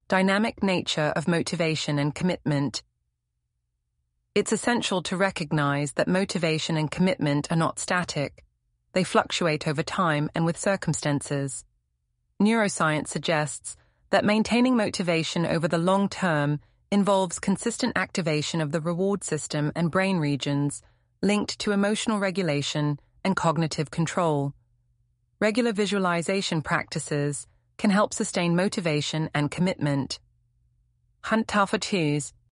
Dynamic nature of motivation and commitment. It's essential to recognize that motivation and commitment are not static. They fluctuate over time and with circumstances. Neuroscience suggests that maintaining motivation over the long term involves consistent activation of the reward system and brain regions linked to emotional regulation and cognitive control. Regular visualization practices can help sustain motivation and commitment. Hunt Alpha 2s